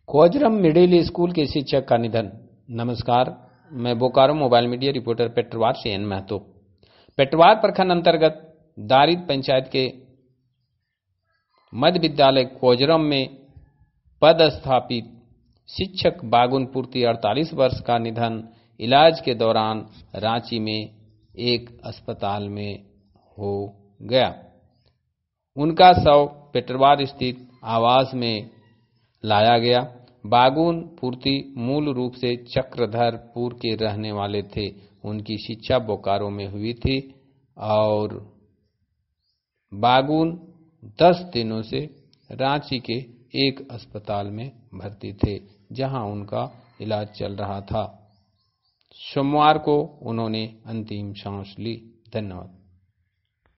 कोजरम middle school के शिक्षक का निधन। नमस्कार, मैं Bokaro mobile media reporter Petarwar से एन महतो। पेटरवार प्रखंड अंतर्गत दारिद पंचायत के मध्य विद्यालय कोजरम में पदस्थापित शिक्षक बागुन पूर्ति 48 वर्ष का निधन इलाज के दौरान रांची में एक अस्पताल में हो गया। उनका शव पेटरवार स्थित आवास में लाया गया। बागुन पूर्ति मूल रूप से चक्रधरपुर के रहने वाले थे। उनकी शिक्षा बोकारो में हुई थी और बागुन 10 दिनों से रांची के एक अस्पताल में भर्ती थे, जहां उनका इलाज चल रहा था। सोमवार को उन्होंने अंतिम सांस ली। धन्यवाद।